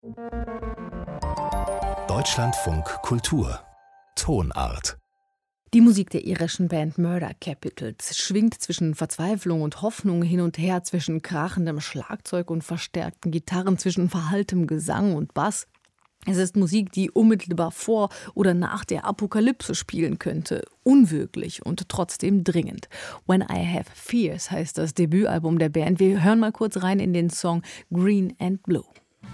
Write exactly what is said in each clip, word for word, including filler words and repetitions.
Deutschlandfunk Kultur Tonart. Die Musik der irischen Band Murder Capitals schwingt zwischen Verzweiflung und Hoffnung hin und her, zwischen krachendem Schlagzeug und verstärkten Gitarren, zwischen verhalltem Gesang und Bass. Es ist Musik, die unmittelbar vor oder nach der Apokalypse spielen könnte. Unwirklich und trotzdem dringend. When I Have Fears heißt das Debütalbum der Band. Wir hören mal kurz rein in den Song Green and Blue.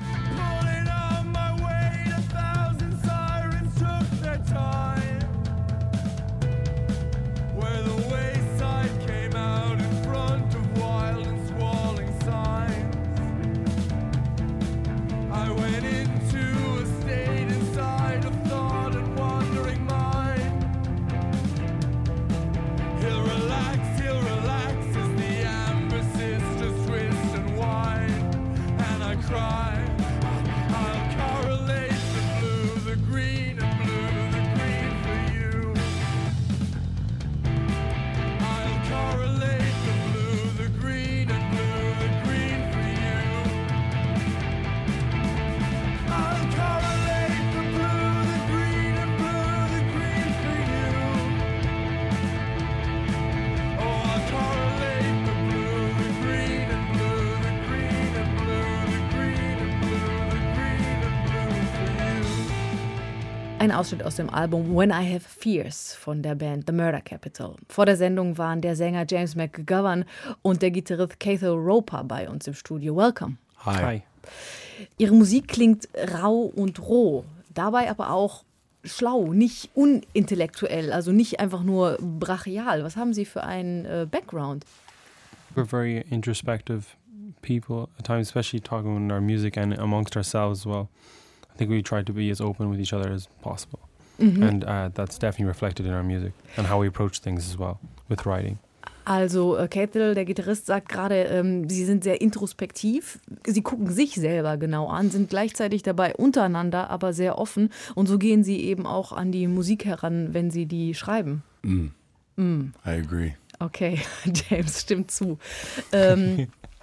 Ein Ausschnitt aus dem Album When I Have Fears von der Band The Murder Capital. Vor der Sendung waren der Sänger James McGovern und der Gitarrist Cathal Roper bei uns im Studio. Welcome. Hi. Hi. Ihre Musik klingt rau und roh, dabei aber auch schlau, nicht unintellektuell, also nicht einfach nur brachial. Was haben Sie für einen äh, Background? We're very introspective people at times, especially talking in our music and amongst ourselves as well. I think we try to be as open with each other as possible. Mhm. And uh, that's definitely reflected in our music and how we approach things as well with writing. Also äh, Cathal, der Gitarrist, sagt gerade, ähm, Sie sind sehr introspektiv. Sie gucken sich selber genau an, sind gleichzeitig dabei untereinander, aber sehr offen. Und so gehen Sie eben auch an die Musik heran, wenn Sie die schreiben. Mm. Mm. I agree. Okay, James stimmt zu. Ähm,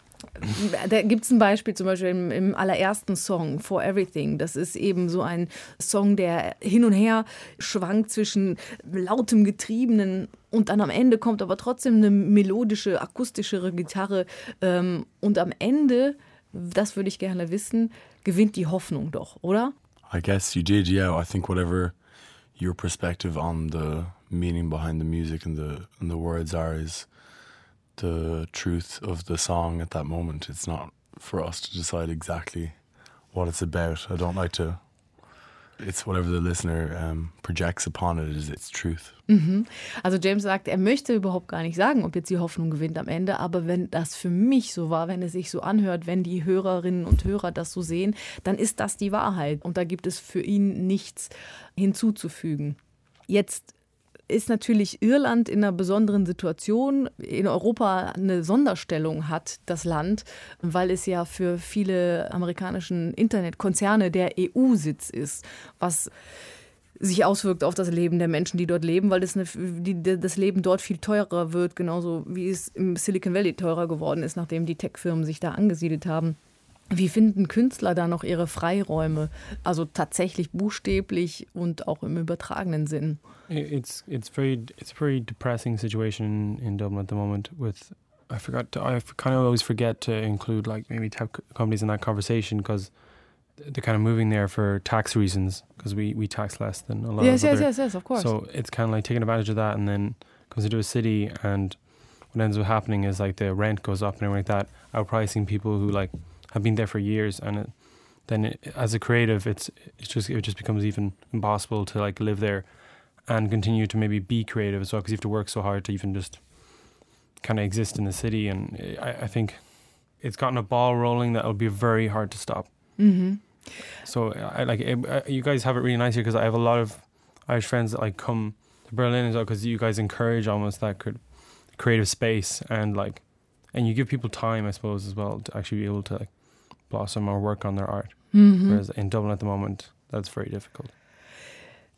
Da gibt es ein Beispiel, zum Beispiel im, im allerersten Song, For Everything. Das ist eben so ein Song, der hin und her schwankt zwischen lautem Getriebenen und dann am Ende kommt aber trotzdem eine melodische, akustischere Gitarre. Ähm, und am Ende, das würde ich gerne wissen, gewinnt die Hoffnung doch, oder? I guess you did, yeah. I think whatever your perspective on the meaning behind the music and the, and the words are is the truth of the song at that moment. It's not for us to decide exactly what it's about. I don't like to. It's whatever the listener um, projects upon it is its truth. Mhm. Also James sagt, er möchte überhaupt gar nicht sagen, ob jetzt die Hoffnung gewinnt am Ende, aber wenn das für mich so war, wenn es sich so anhört, wenn die Hörerinnen und Hörer das so sehen, dann ist das die Wahrheit und da gibt es für ihn nichts hinzuzufügen. Jetzt ist natürlich Irland in einer besonderen Situation, in Europa eine Sonderstellung hat, das Land, weil es ja für viele amerikanischen Internetkonzerne der E U-Sitz ist, was sich auswirkt auf das Leben der Menschen, die dort leben, weil das, eine, die, das Leben dort viel teurer wird, genauso wie es im Silicon Valley teurer geworden ist, nachdem die Tech-Firmen sich da angesiedelt haben. Wie finden Künstler da noch ihre Freiräume, also tatsächlich buchstäblich und auch im übertragenen Sinn? It's it's very it's a very depressing situation in Dublin at the moment. With I forgot to, I kind of always forget to include like maybe tech companies in that conversation because they're kind of moving there for tax reasons because we, we tax less than a lot yes, of yes, other. Yes, yes, yes, of course. So it's kind of like taking advantage of that, and then comes into a city, and what ends up happening is like the rent goes up and everything like that, outpricing people who like have been there for years, and it, then it, as a creative, it's it's just it just becomes even impossible to like live there and continue to maybe be creative as well because you have to work so hard to even just kind of exist in the city. And I, I think it's gotten a ball rolling that will be very hard to stop. Mm-hmm. So I like it, you guys have it really nice here because I have a lot of Irish friends that like come to Berlin as well because you guys encourage almost that creative space and like and you give people time, I suppose, as well to actually be able to like blossom or work on their art. Mm-hmm. Whereas in Dublin at the moment, that's very difficult.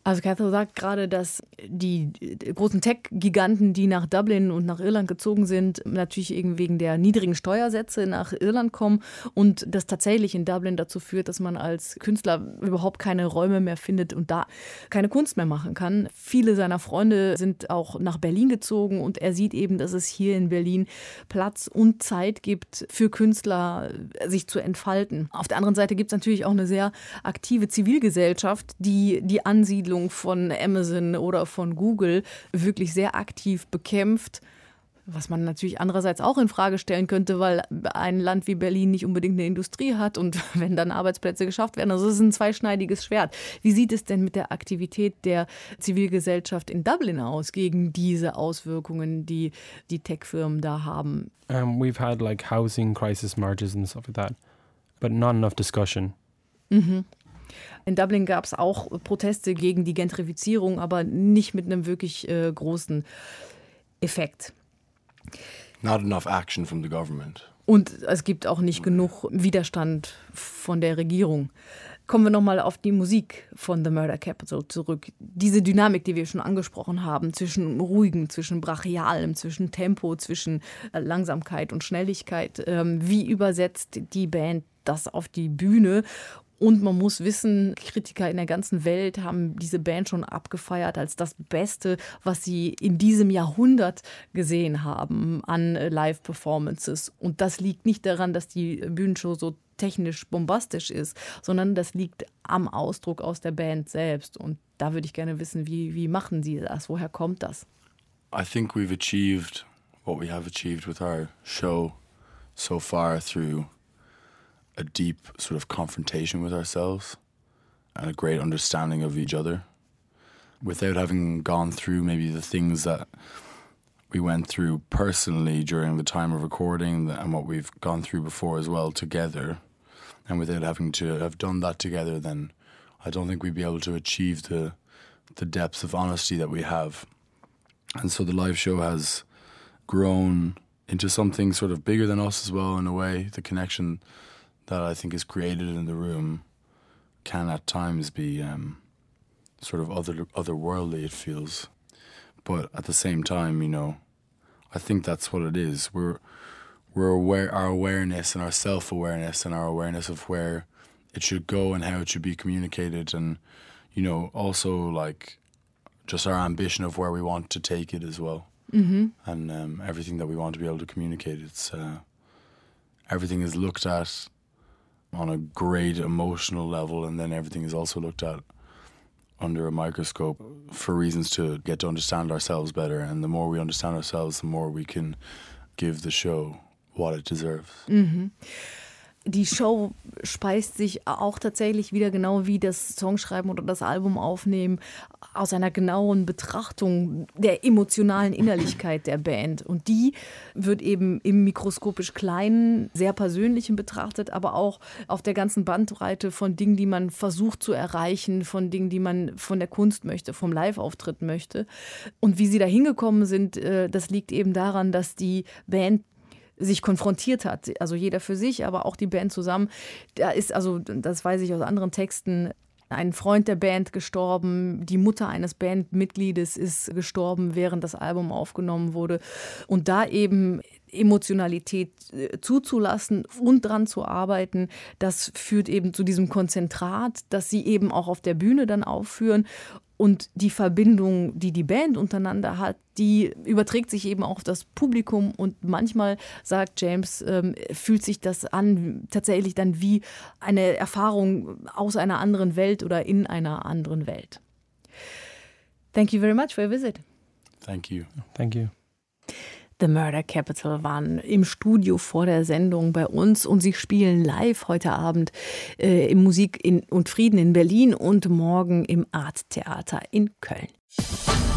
Also Cathal sagt gerade, dass die großen Tech-Giganten, die nach Dublin und nach Irland gezogen sind, natürlich eben wegen der niedrigen Steuersätze nach Irland kommen und das tatsächlich in Dublin dazu führt, dass man als Künstler überhaupt keine Räume mehr findet und da keine Kunst mehr machen kann. Viele seiner Freunde sind auch nach Berlin gezogen und er sieht eben, dass es hier in Berlin Platz und Zeit gibt für Künstler, sich zu entfalten. Auf der anderen Seite gibt es natürlich auch eine sehr aktive Zivilgesellschaft, die die Ansiedlung von Amazon oder von Google wirklich sehr aktiv bekämpft. Was man natürlich andererseits auch in Frage stellen könnte, weil ein Land wie Berlin nicht unbedingt eine Industrie hat und wenn dann Arbeitsplätze geschafft werden. Also es ist ein zweischneidiges Schwert. Wie sieht es denn mit der Aktivität der Zivilgesellschaft in Dublin aus gegen diese Auswirkungen, die die Tech-Firmen da haben? Um, we've had like housing crisis marches and stuff like that, but not enough discussion. Mhm. In Dublin gab es auch Proteste gegen die Gentrifizierung, aber nicht mit einem wirklich äh, großen Effekt. Not enough action from the government. Und es gibt auch nicht genug Widerstand von der Regierung. Kommen wir nochmal auf die Musik von The Murder Capital zurück. Diese Dynamik, die wir schon angesprochen haben, zwischen Ruhigem, zwischen Brachialem, zwischen Tempo, zwischen Langsamkeit und Schnelligkeit. Ähm, wie übersetzt die Band das auf die Bühne? Und man muss wissen, Kritiker in der ganzen Welt haben diese Band schon abgefeiert als das Beste, was sie in diesem Jahrhundert gesehen haben an Live-Performances. Und das liegt nicht daran, dass die Bühnenshow so technisch bombastisch ist, sondern das liegt am Ausdruck aus der Band selbst. Und da würde ich gerne wissen, wie, wie machen sie das? Woher kommt das? I think we've achieved what we have achieved with our show so far through a deep sort of confrontation with ourselves and a great understanding of each other without having gone through maybe the things that we went through personally during the time of recording and what we've gone through before as well together, and without having to have done that together, then I don't think we'd be able to achieve the the depth of honesty that we have. And so the live show has grown into something sort of bigger than us as well in a way. The connection that I think is created in the room can at times be um, sort of other otherworldly, it feels. But at the same time, you know, I think that's what it is. We're we're aware, our awareness and our self-awareness and our awareness of where it should go and how it should be communicated, and, you know, also like just our ambition of where we want to take it as well. Mm-hmm. And um, everything that we want to be able to communicate. It's uh, everything is looked at on a great emotional level, and then everything is also looked at under a microscope for reasons to get to understand ourselves better. And the more we understand ourselves, the more we can give the show what it deserves. Mhm. Die Show speist sich auch tatsächlich wieder, genau wie das Songschreiben oder das Album aufnehmen, aus einer genauen Betrachtung der emotionalen Innerlichkeit der Band. Und die wird eben im mikroskopisch Kleinen, sehr Persönlichen betrachtet, aber auch auf der ganzen Bandbreite von Dingen, die man versucht zu erreichen, von Dingen, die man von der Kunst möchte, vom Live-Auftritt möchte. Und wie sie da hingekommen sind, das liegt eben daran, dass die Band sich konfrontiert hat, also jeder für sich, aber auch die Band zusammen. Da ist, also das weiß ich aus anderen Texten, ein Freund der Band gestorben, die Mutter eines Bandmitgliedes ist gestorben, während das Album aufgenommen wurde. Und da eben Emotionalität zuzulassen und dran zu arbeiten, das führt eben zu diesem Konzentrat, das sie eben auch auf der Bühne dann aufführen. Und die Verbindung, die die Band untereinander hat, die überträgt sich eben auch auf das Publikum. Und manchmal, sagt James, ähm, fühlt sich das an tatsächlich dann wie eine Erfahrung aus einer anderen Welt oder in einer anderen Welt. Thank you very much for your visit. Thank you. Thank you. The Murder Capital waren im Studio vor der Sendung bei uns und sie spielen live heute Abend äh, im Musik in, und Frieden in Berlin und morgen im Art Theater in Köln.